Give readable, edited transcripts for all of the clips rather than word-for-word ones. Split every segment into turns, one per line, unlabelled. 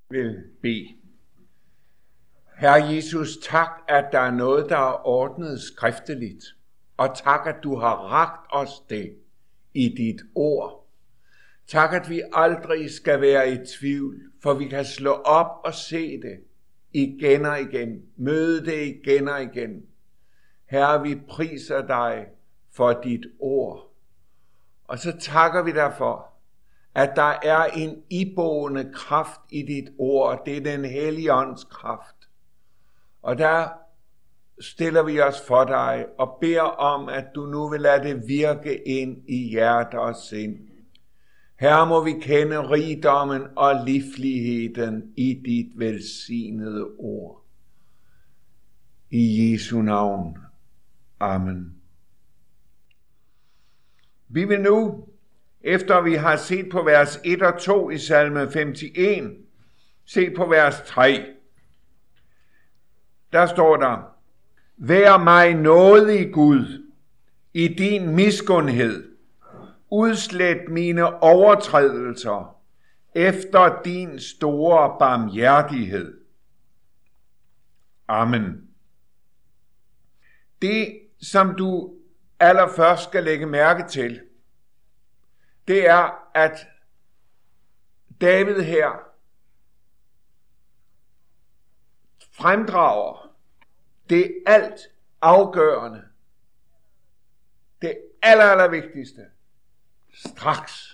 vil bede. Herre Jesus, tak, at der er noget, der er ordnet skrifteligt, og tak, at du har rakt os det i dit ord. Tak, at vi aldrig skal være i tvivl, for vi kan slå op og se det igen og igen, møde det igen og igen. Herre, vi priser dig for dit ord, og så takker vi dig for, at der er en iboende kraft i dit ord, det er den hellige ånds kraft. Og der stiller vi os for dig og beder om, at du nu vil lade det virke ind i hjerte og sind. Her må vi kende rigdommen og livligheden i dit velsignede ord. I Jesu navn. Amen. Vi vil nu, efter vi har set på vers 1 og 2 i salme 51, se på vers 3. Der står der: Vær mig nådig, Gud, i din miskundhed. Udslet mine overtrædelser efter din store barmhjertighed. Amen. Det, som du allerførst skal lægge mærke til, det er, at David her fremdrager det alt afgørende, det allervigtigste, straks.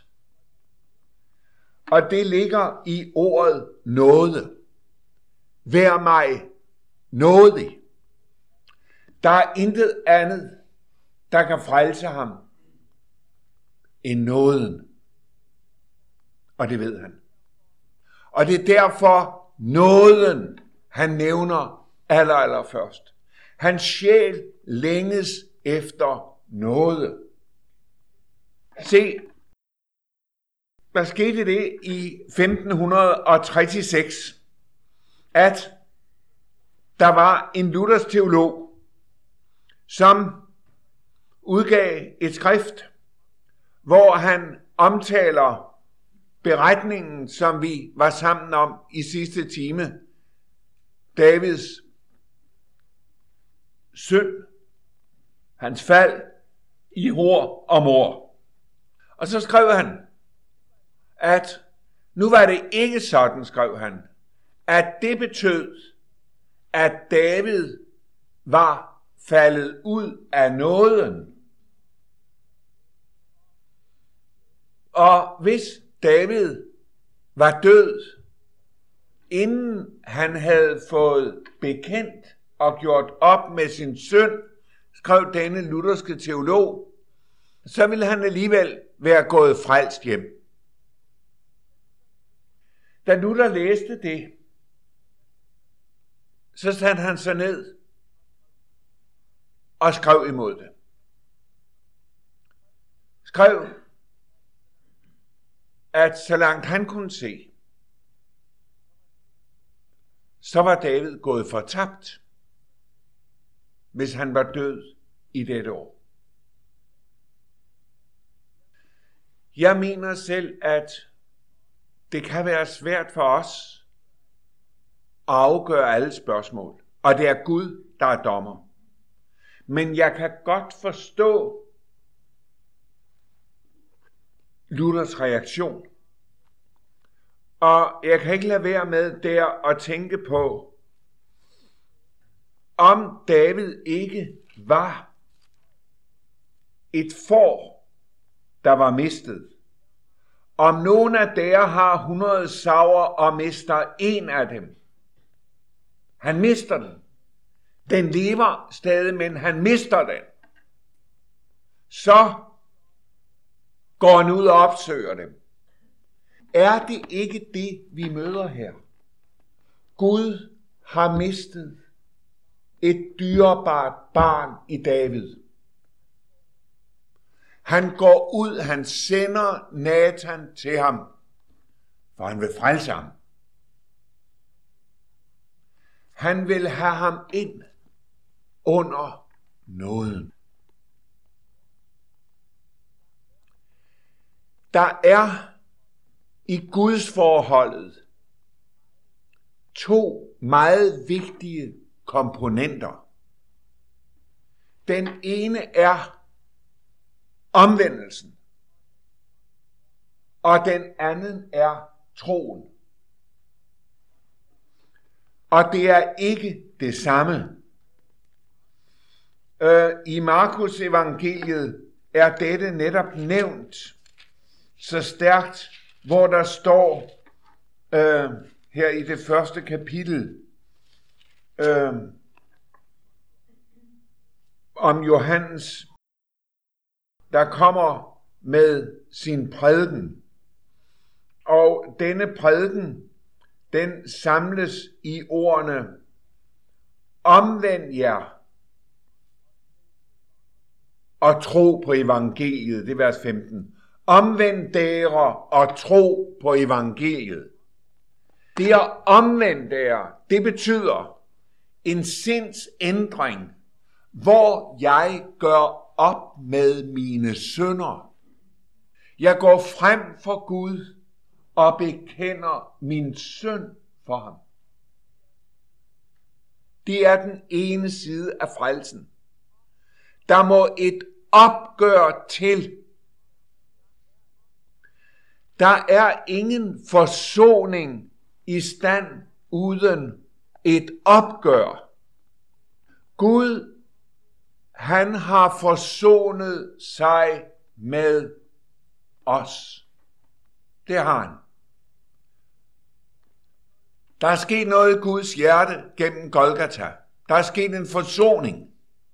Og det ligger i ordet nåde. Vær mig nådig. Der er intet andet, der kan frelse ham end nåden. Og det ved han. Og det er derfor nåden, han nævner allerførst. Hans sjæl længes efter nåde. Se, der skete det i 1536, at der var en luthersk teolog, som udgav et skrift, hvor han omtaler beretningen, som vi var sammen om i sidste time, Davids synd, hans fald i hor og mor. Og så skrev han, at nu var det ikke sådan, skrev han, at det betød, at David var faldet ud af nåden. Og hvis David var død, inden han havde fået bekendt og gjort op med sin synd, skrev denne lutherske teolog, så ville han alligevel være gået frelst hjem. Da Luther læste det, så satte han sig ned og skrev imod det. Skrev, at så langt han kunne se, så var David gået fortabt, hvis han var død i dette år. Jeg mener selv, at det kan være svært for os at afgøre alle spørgsmål, og det er Gud, der er dommer. Men jeg kan godt forstå Luthers reaktion. Og jeg kan ikke lade være med der at tænke på, om David ikke var et får, der var mistet. Om nogen af dere har 100 sauer og mister en af dem. Han mister den. Den lever stadig, men han mister den. Så går han ud og opsøger dem. Er det ikke det, vi møder her? Gud har mistet et dyrebart barn i David. Han går ud, han sender Nathan til ham, for han vil frelse ham. Han vil have ham ind under nåden. Der er i Guds forholdet to meget vigtige komponenter. Den ene er omvendelsen, og den anden er troen. Og det er ikke det samme. I Markus evangeliet er dette netop nævnt så stærkt, hvor der står her i det første kapitel om Johannes, der kommer med sin prædiken. Og denne prædiken, den samles i ordene: omvend jer og tro på evangeliet. Det er vers 15. Omvend dere og tro på evangeliet. Det at omvende dere, det betyder en sindsændring, hvor jeg gør op med mine synder. Jeg går frem for Gud og bekender min synd for ham. Det er den ene side af frelsen. Der må et opgør til. Der er ingen forsoning i stand uden et opgør. Gud, han har forsonet sig med os. Det har han. Der er sket noget i Guds hjerte gennem Golgata. Der er sket en forsoning.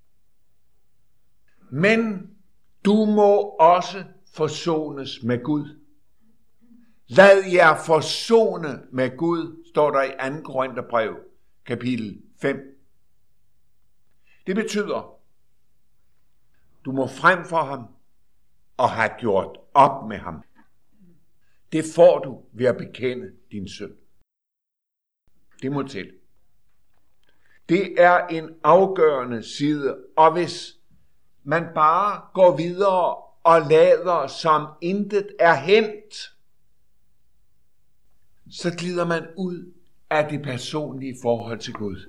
Men du må også forsones med Gud. Lad jer forsone med Gud, står der i 2. Korintherbrev, kapitel 5. Det betyder, du må frem for ham og have gjort op med ham. Det får du ved at bekende din synd. Det må til. Det er en afgørende side, og hvis man bare går videre og lader som intet er hændt, så glider man ud af det personlige forhold til Gud.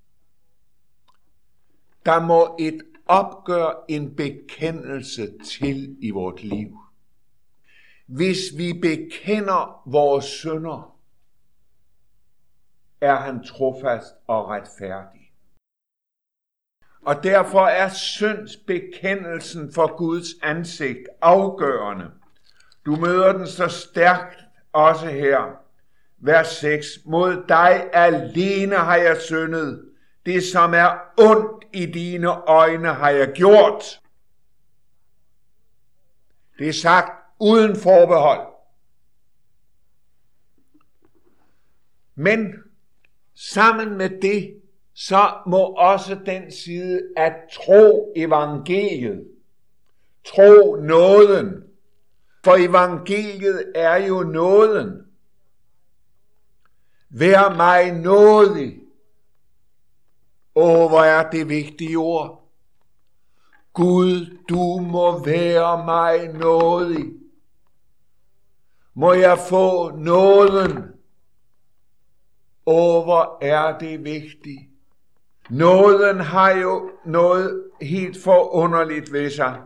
Der må et opgør, en bekendelse til i vort liv. Hvis vi bekender vores synder, er han trofast og retfærdig. Og derfor er syndsbekendelsen for Guds ansigt afgørende. Du møder den så stærkt også her. Vers 6. Mod dig alene har jeg syndet. Det, som er ondt i dine øjne, har jeg gjort. Det er sagt uden forbehold. Men sammen med det, så må også den side at tro evangeliet, tro nåden, for evangeliet er jo nåden. Vær mig nådig. Hvor er det vigtige ord. Gud, du må være mig nådig. Må jeg få nåden. Hvor er det vigtigt. Nåden har jo noget helt forunderligt ved sig.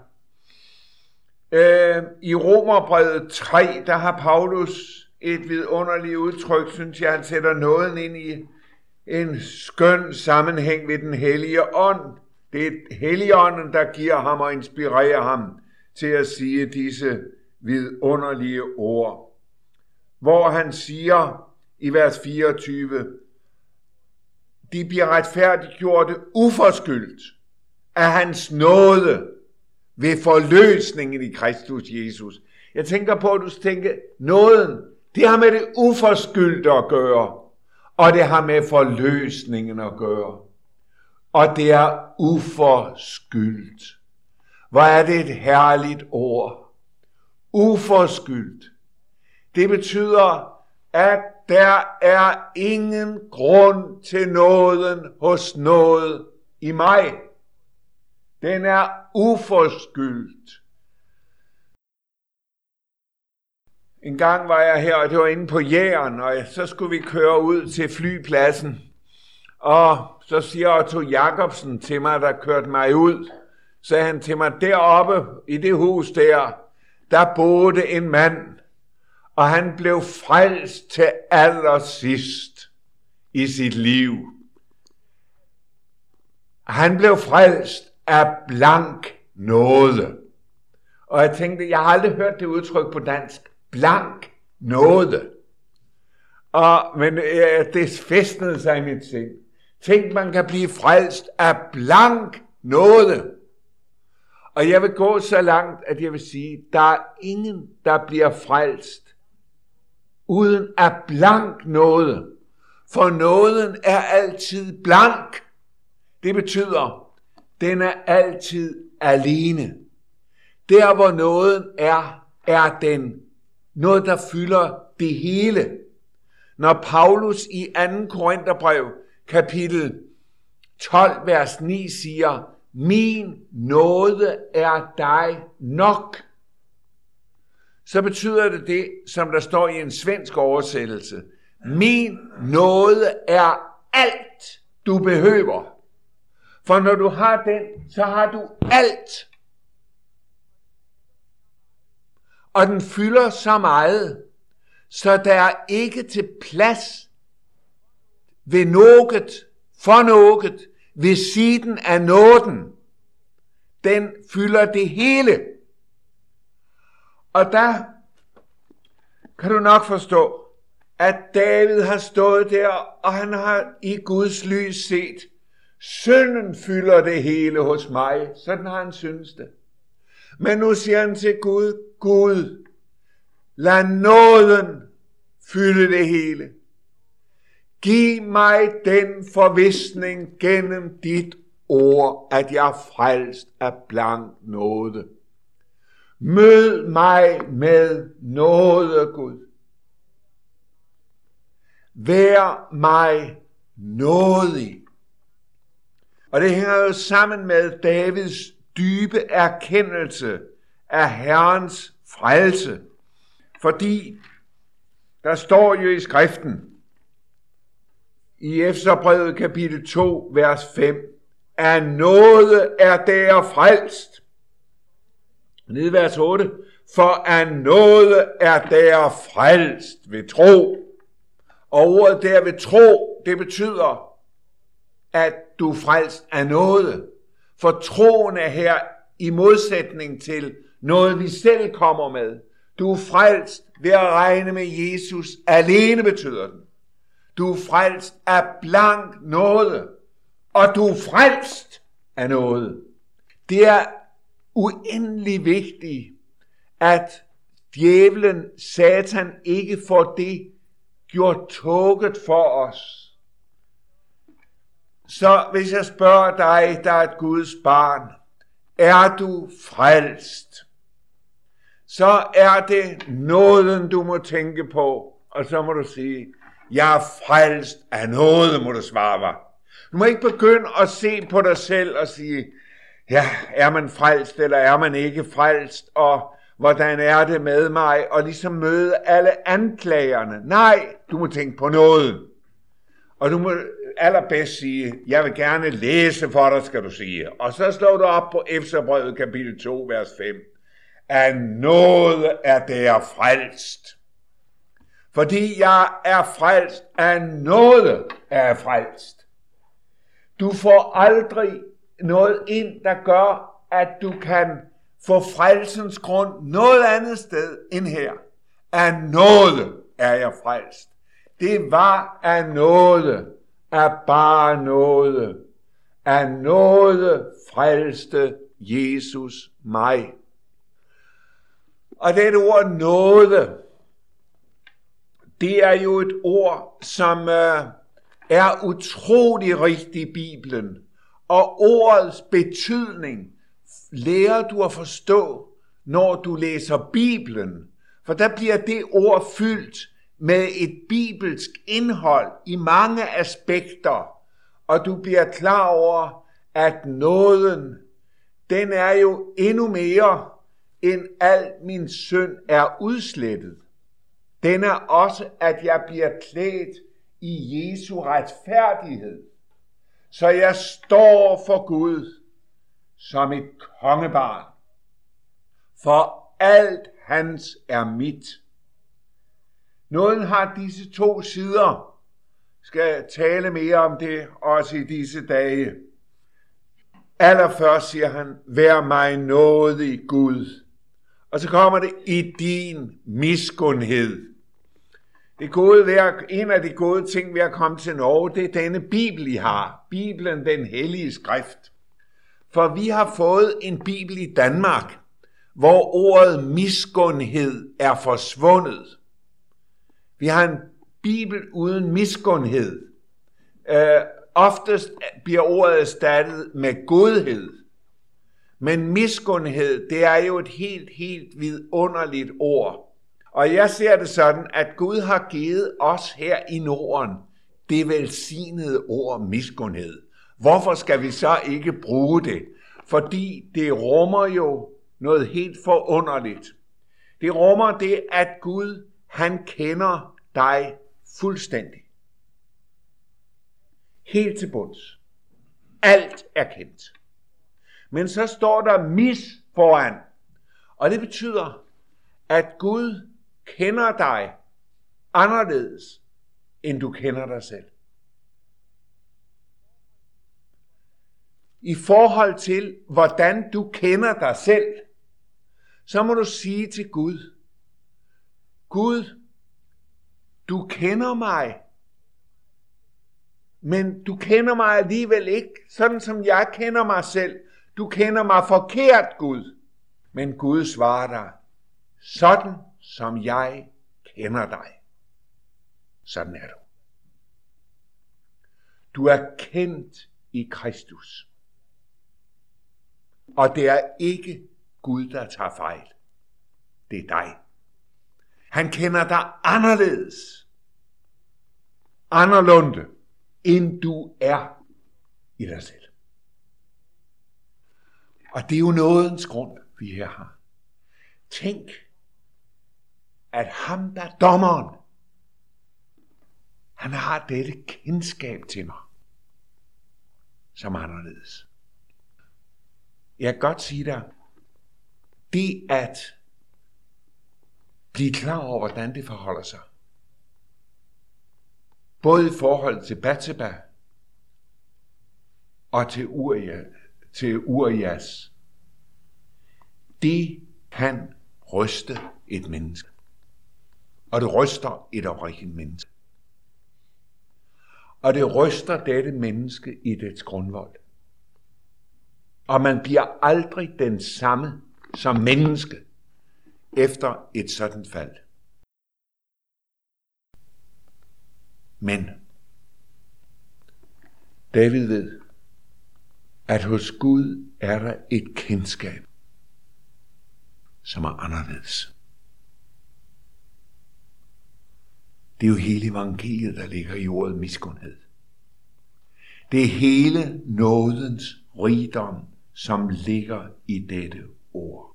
I Romerbrevet 3, der har Paulus et vidunderligt udtryk, synes jeg, han sætter nåden ind i en skøn sammenhæng ved den hellige ånd. Det er Helligånden, der giver ham og inspirerer ham til at sige disse vidunderlige ord. Hvor han siger i vers 24, de bliver retfærdiggjorte uforskyldt af hans nåde ved forløsningen i Kristus Jesus. Jeg tænker på, at du tænker, nåden, det har med det uforskyldte at gøre, og det har med forløsningen at gøre. Og det er uforskyldt. Hvor er det et herligt ord. Uforskyldt. Det betyder, at der er ingen grund til nåden hos noget i mig. Den er uforskyldt. En gang var jeg her, og det var inde på Jæren, og så skulle vi køre ud til flypladsen. Og så siger Otto Jacobsen til mig, der kørte mig ud, sagde han til mig, deroppe i det hus der boede en mand, og han blev frelst til allersidst i sit liv. Han blev frelst af blank nåde. Og jeg tænkte, jeg har aldrig hørt det udtryk på dansk. Blank nåde. Men det fæstnede sig i mit sind. Tænk, man kan blive frelst af blank nåde. Og jeg vil gå så langt, at jeg vil sige, der er ingen, der bliver frelst uden af blank nåde. For nåden er altid blank. Det betyder, den er altid alene. Der hvor nåden er den noget, der fylder det hele. Når Paulus i 2. Korintherbrev, kapitel 12, vers 9 siger, min nåde er dig nok, så betyder det, som der står i en svensk oversættelse. Min nåde er alt, du behøver. For når du har den, så har du alt. Og den fylder så meget, så der er ikke til plads ved noget, for noget, ved siden af nåden. Den fylder det hele. Og der kan du nok forstå, at David har stået der, og han har i Guds lys set, synden fylder det hele hos mig. Sådan har han syntes det. Men nu siger han til Gud, Gud, lad nåden fylde det hele. Giv mig den forvisning gennem dit ord, at jeg er frelst af blank nåde. Mød mig med nåde, Gud. Vær mig nådig. Og det hænger jo sammen med Davids dybe erkendelse af Herrens frelse. Fordi der står jo i skriften, i Efeserbrevet kapitel 2, vers 5, af nåde er der frelst. Nede i vers 8, for af nåde er der frelst ved tro. Og ordet der ved tro, det betyder, at du er frelst af nåde. For troen er her i modsætning til noget, vi selv kommer med. Du er frelst ved at regne med Jesus alene, betyder den. Du er frelst af blank nåde, og du er frelst af nåde. Det er uendelig vigtigt, at djævlen, Satan, ikke får det gjort tåget for os. Så hvis jeg spørger dig, der er et Guds barn, er du frelst? Så er det nåden, du må tænke på, og så må du sige, jeg er frelst af nåde, må du svare mig. Du må ikke begynde at se på dig selv og sige, ja, er man frelst, eller er man ikke frelst, og hvordan er det med mig, og ligesom møde alle anklagerne. Nej, du må tænke på nåden. Og du må allerbedst sige, jeg vil gerne læse for dig, skal du sige. Og så slår du op på Efeserbrevet kapitel 2, vers 5. Af nåde er der frelst. Fordi jeg er frelst, af nåde er jeg frelst. Du får aldrig noget ind, der gør, at du kan få frelsens grund noget andet sted end her. Af nåde er jeg frelst. Det var af nåde, af bare nåde. Af nåde frelste Jesus mig. Og det ord nåde, det er jo et ord, som er utrolig rigtigt i Bibelen. Og ordets betydning lærer du at forstå, når du læser Bibelen. For der bliver det ord fyldt med et bibelsk indhold i mange aspekter. Og du bliver klar over, at nåden, den er jo endnu mere, end al min synd er udslettet. Den er også, at jeg bliver klædt i Jesu retfærdighed, så jeg står for Gud som et kongebarn. For alt hans er mit. Nåden har disse to sider. Skal tale mere om det også i disse dage. Allerførst siger han, vær mig nådig Gud. Og så kommer det i din miskundhed. En af de gode ting ved at komme til Norge, det er denne Bibel, I har. Bibelen, den hellige skrift. For vi har fået en Bibel i Danmark, hvor ordet miskundhed er forsvundet. Vi har en Bibel uden miskundhed. Oftest bliver ordet erstattet med godhed. Men miskundhed, det er jo et helt vidunderligt ord. Og jeg ser det sådan, at Gud har givet os her i Norden det velsignede ord miskundhed. Hvorfor skal vi så ikke bruge det? Fordi det rummer jo noget helt forunderligt. Det rummer det, at Gud, han kender dig fuldstændig. Helt til bunds. Alt er kendt. Men så står der mis foran. Og det betyder, at Gud kender dig anderledes, end du kender dig selv. I forhold til, hvordan du kender dig selv, så må du sige til Gud, Gud, du kender mig, men du kender mig alligevel ikke, sådan som jeg kender mig selv. Du kender mig forkert, Gud. Men Gud svarer dig, sådan som jeg kender dig. Sådan er du. Du er kendt i Kristus. Og det er ikke Gud, der tager fejl. Det er dig. Han kender dig anderledes. Anderledes, end du er i dig selv. Og det er jo nådens grund, vi her har. Tænk, at ham, der er dommeren, han har dette kendskab til mig, som anderledes. Jeg kan godt sige dig, det at blive klar over, hvordan det forholder sig, både i forhold til Batseba og til Urias, det kan ryste et menneske. Og det ryster et oprigtigt menneske. Og det ryster dette menneske i dets grundvold. Og man bliver aldrig den samme som menneske efter et sådan fald. Men David ved, at hos Gud er der et kendskab, som er anderledes. Det er jo hele evangeliet, der ligger i ordet miskundhed. Det er hele nådens rigdom, som ligger i dette ord.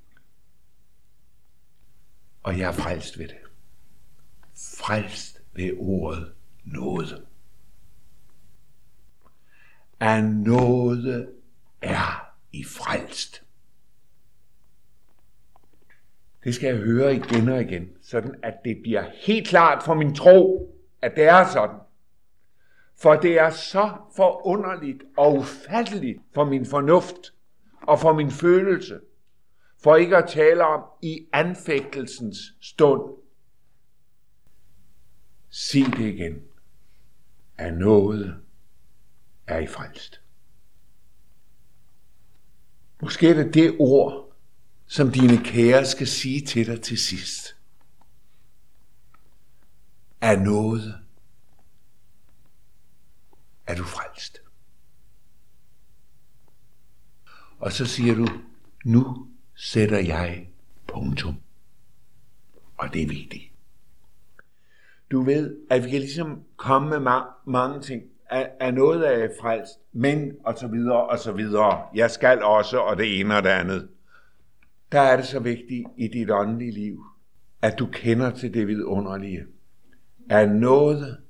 Og jeg er frelst ved det. Frelst ved ordet nåde. Af nåde er I frelst. Det skal jeg høre igen og igen, sådan at det bliver helt klart for min tro, at det er sådan. For det er så forunderligt og ufatteligt for min fornuft og for min følelse, for ikke at tale om i anfægtelsens stund. Sig det igen. Af nåde er I frelst. Måske er det det ord, som dine kære skal sige til dig til sidst. Af nåde er du frelst. Og så siger du, nu sætter jeg punktum. Og det er vigtigt. Du ved, at vi kan ligesom komme med mange ting. Er noget af frelst, men og så videre og så videre. Jeg skal også, og det ene og det andet. Der er det så vigtigt i dit åndelige liv, at du kender til det vidunderlige. Af nåde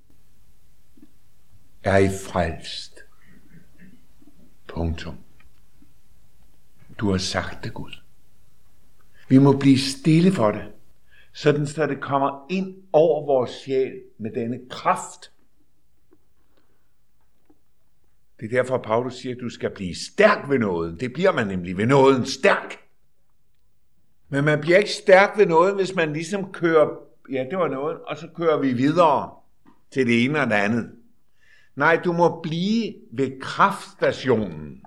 er I frelst. Punktum. Du har sagt det, Gud. Vi må blive stille for det, sådan så det kommer ind over vores sjæl med denne kraft. Det er derfor, Paulus siger, at du skal blive stærk ved nåden. Det bliver man nemlig ved nåden stærk. Men man bliver ikke stærk ved nåden, hvis man ligesom kører, ja, det var noget, og så kører vi videre til det ene og det andet. Nej, du må blive ved kraftstationen.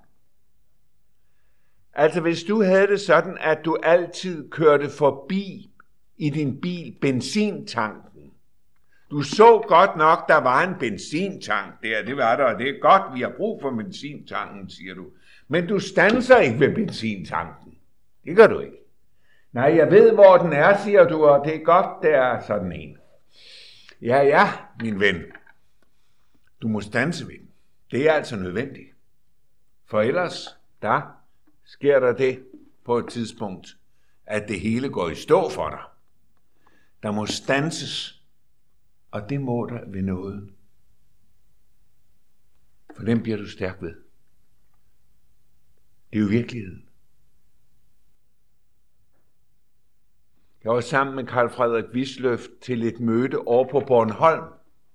Altså hvis du havde det sådan, at du altid kørte forbi i din bil benzintanken. Du så godt nok, der var en benzintank der, det var der, og det er godt, vi har brug for benzintanken, siger du. Men du standser ikke ved benzintanken. Det gør du ikke. Nej, jeg ved, hvor den er, siger du, og det er godt, der er sådan en. Ja, min ven. Du må standse ved den. Det er altså nødvendigt. For ellers, der sker der det på et tidspunkt, at det hele går i stå for dig. Der må standses, og det må der ved nåden. For den bliver du stærk ved. Det er jo virkeligheden. Jeg var sammen med Carl Frederik Wisløff til et møde over på Bornholm,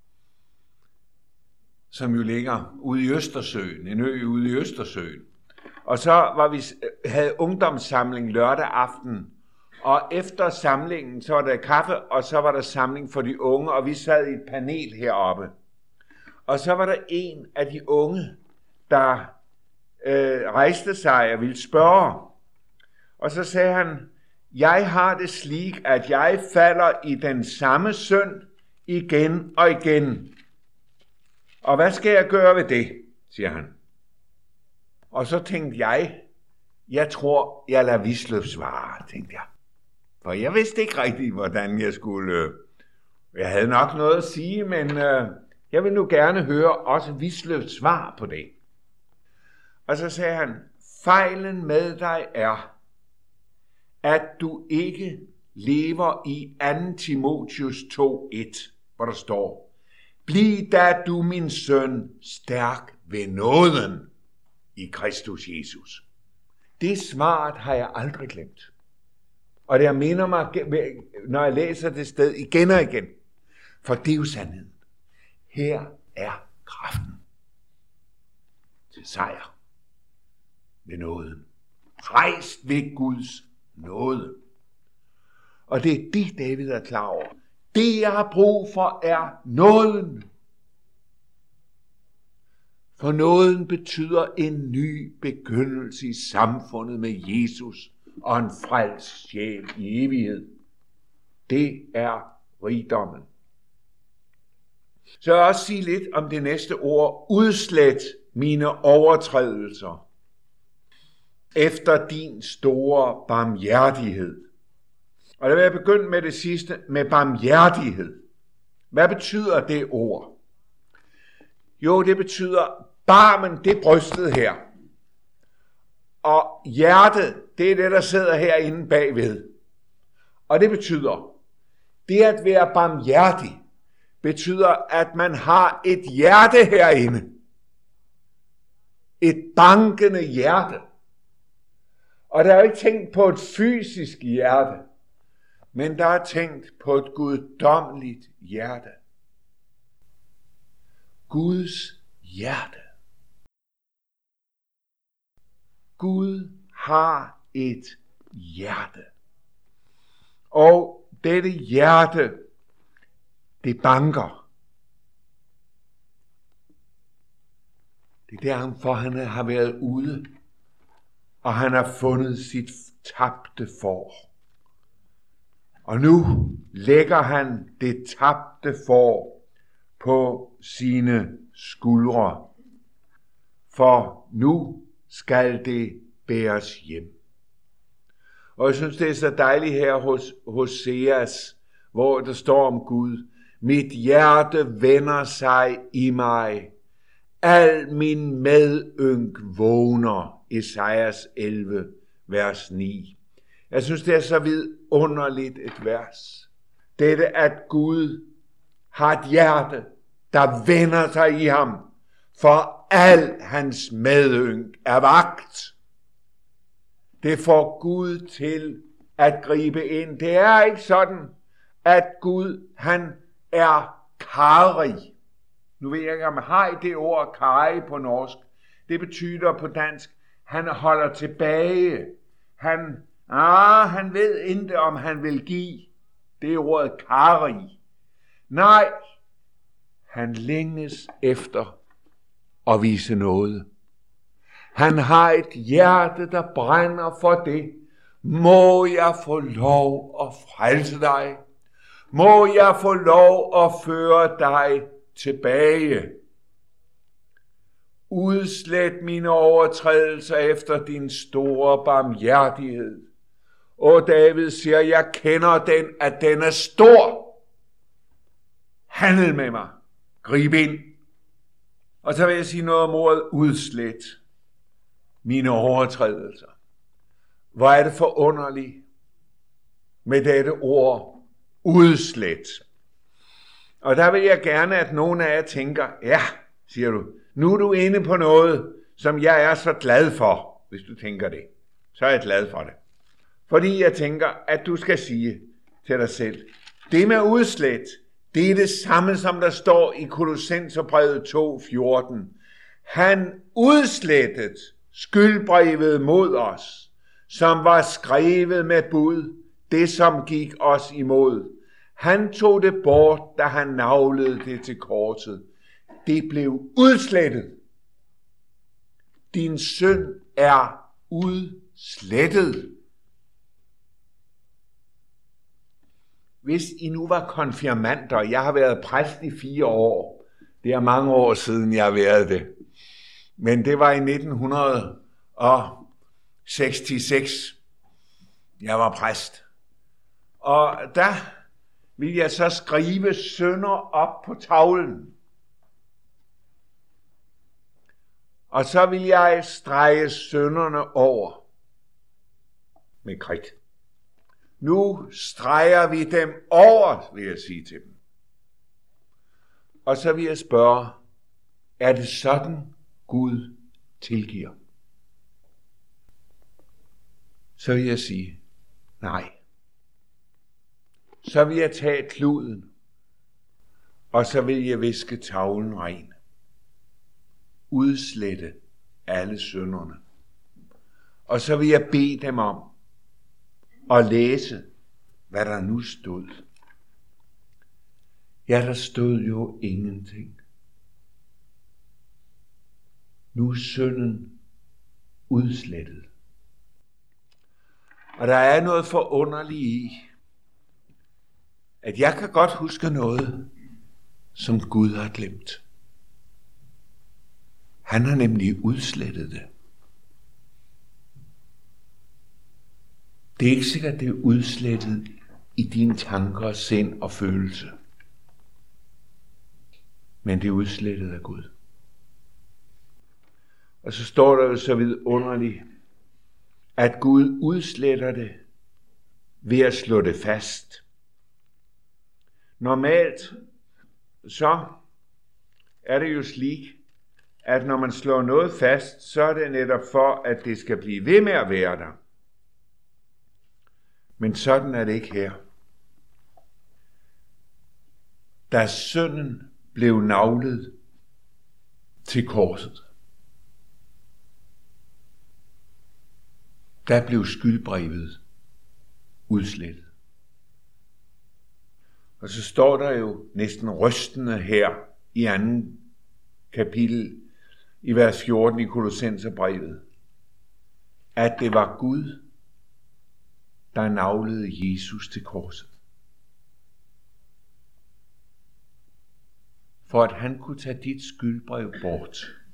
som jo ligger ude i Østersøen, en ø ude i Østersøen. Og så havde ungdomssamling lørdag aften, og efter samlingen, så var der kaffe, og så var der samling for de unge, og vi sad i et panel heroppe. Og så var der en af de unge, der rejste sig og ville spørge. Og så sagde han, jeg har det slik, at jeg falder i den samme synd igen og igen. Og hvad skal jeg gøre ved det, siger han. Og så tænkte jeg tror, jeg lader Wisløff svare, tænkte jeg. For jeg vidste ikke rigtigt, hvordan jeg skulle. Jeg havde nok noget at sige, men jeg vil nu gerne høre også Wisløffs svar på det. Og så sagde han, fejlen med dig er, at du ikke lever i 2. Timotheus 2:1, hvor der står, bliv da du, min søn, stærk ved nåden i Kristus Jesus. Det svaret har jeg aldrig glemt. Og det minder mig, når jeg læser det sted igen og igen. For det er jo sandheden. Her er kraften til sejr ved nåden. Rejst ved Guds nåde. Og det er det, David er klar over. Det, jeg har brug for, er nåden. For nåden betyder en ny begyndelse i samfundet med Jesus og en frelst sjæl i evighed. Det er rigdommen. Så jeg vil også sige lidt om det næste ord. Udslet mine overtrædelser efter din store barmhjertighed. Og der vil jeg begynde med det sidste, med barmhjertighed. Hvad betyder det ord? Jo, det betyder barmen, det er brystet her. Og hjertet, det er det, der sidder herinde bagved. Og det betyder, det at være barmhjertig, betyder, at man har et hjerte herinde. Et bankende hjerte. Og der er jo ikke tænkt på et fysisk hjerte, men der er tænkt på et guddommeligt hjerte. Guds hjerte. Gud har et hjerte. Og dette hjerte, det banker. Det er derfor, han har været ude, og han har fundet sit tabte får. Og nu lægger han det tabte får på sine skuldre, for nu skal det bæres hjem. Og jeg synes, det er så dejligt her hos Hoseas, hvor der står om Gud, mit hjerte vender sig i mig, al min medynk vågner, Esajas 11, vers 9. Jeg synes, det er så vidunderligt et vers. Dette, at Gud har et hjerte, der vender sig i ham, for al hans medynk er vagt. Det får Gud til at gribe ind. Det er ikke sådan, at Gud, han er karrig. Nu ved jeg ikke, om man har det ord karrig på norsk. Det betyder på dansk, han holder tilbage. Han ved ikke, om han vil give. Det er ordet karrig. Nej, han længes efter at vise noget. Han har et hjerte, der brænder for det. Må jeg få lov at frelse dig? Må jeg få lov at føre dig tilbage? Udslet mine overtrædelser efter din store barmhjertighed. Og David siger, jeg kender den, at den er stor. Handel med mig. Grib ind. Og så vil jeg sige noget om ordet udslet. Mine overtrædelser. Hvor er det forunderligt med dette ord udslet. Og der vil jeg gerne, at nogen af jer tænker, ja, siger du, nu er du inde på noget, som jeg er så glad for, hvis du tænker det. Så er jeg glad for det. Fordi jeg tænker, at du skal sige til dig selv, det med udslet, det er det samme, som der står i Kolossenserbrevet 2:14. Han udslettede skyldbrevet mod os, som var skrevet med bud, det som gik os imod. Han tog det bort, da han naglede det til korset. Det blev udslettet. Din synd er udslettet. Hvis I nu var konfirmanter, jeg har været præst i 4 år. Det er mange år siden, jeg har været det. Men det var i 1966, jeg var præst. Og der ville jeg så skrive synder op på tavlen. Og så ville jeg strege synderne over med kridt. Nu streger vi dem over, vil jeg sige til dem. Og så vil jeg spørge, er det sådan, Gud tilgiver? Så vil jeg sige, nej. Så vil jeg tage kluden, og så vil jeg viske tavlen ren. Udslette alle synderne. Og så vil jeg bede dem om at læse, hvad der nu stod. Ja, der stod jo ingenting. Nu er synden udslettet. Og der er noget forunderligt i, at jeg kan godt huske noget, som Gud har glemt. Han har nemlig udslettet det. Det er ikke sikkert, at det er udslettet i dine tanker, sind og følelse. Men det er udslettet af Gud. Og så står der jo så vidunderligt, at Gud udsletter det ved at slå det fast. Normalt så er det jo slik, at når man slår noget fast, så er det netop for, at det skal blive ved med at være der. Men sådan er det ikke her. Da synden blev naglet til korset, der blev skyldbrevet udslettet. Og så står der jo næsten rystende her i 2. kapitel i vers 14 i Kolossenserbrevet, at det var Gud, der naglede Jesus til korset. For at han kunne tage dit skyldbrev bort,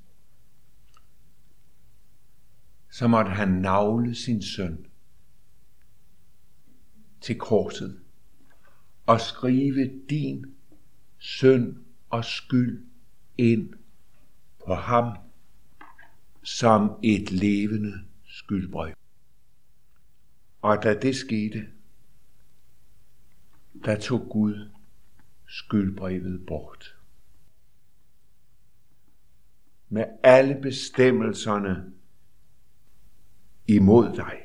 så måtte han nagle sin søn til korset og skrive din synd og skyld ind på ham som et levende skyldbrev. Og da det skete, der tog Gud skyldbrevet bort. Med alle bestemmelserne imod dig.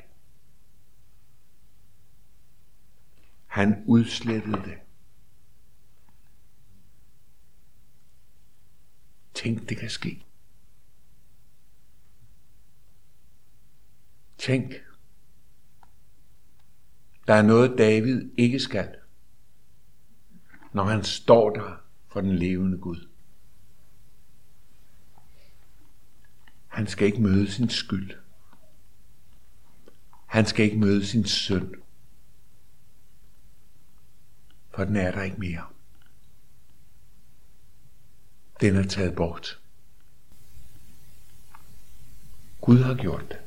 Han udslettede det. Tænk, det kan ske. Tænk, der er noget David ikke skal, når han står der for den levende Gud. Han skal ikke møde sin skyld. Han skal ikke møde sin synd. For den er der ikke mere. Den er taget bort. Gud har gjort det.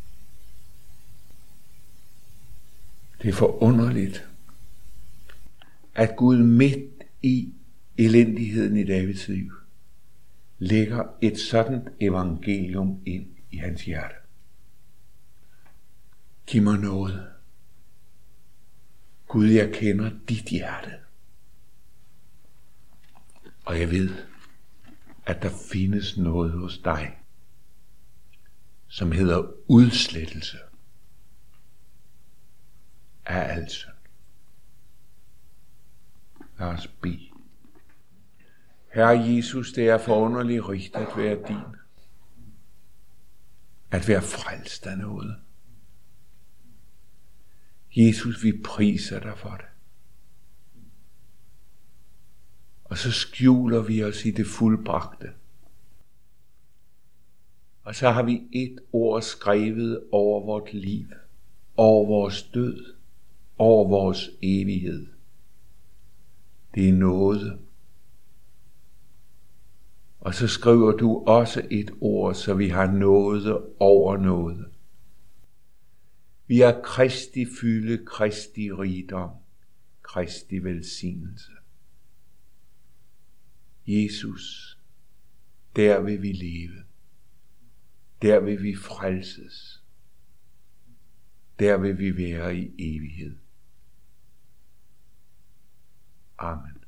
Det er forunderligt, at Gud midt i elendigheden i Davids liv lægger et sådan evangelium ind i hans hjerte. Giv mig noget. Gud, jeg kender dit hjerte. Og jeg ved, at der findes noget hos dig, som hedder udslettelse af al synd. Lad os bede. Herre Jesus, det er forunderligt rigt at være din. At være frelst af noget. Jesus, vi priser dig for det. Og så skjuler vi os i det fuldbragte. Og så har vi et ord skrevet over vort liv, over vores død, over vores evighed. Det er nåde. Og så skriver du også et ord, så vi har nåde over nåde. Vi er Kristi fylde, Kristi rigdom, Kristi velsignelse. Jesus, der vil vi leve. Der vil vi frelses. Der vil vi være i evighed. Amen.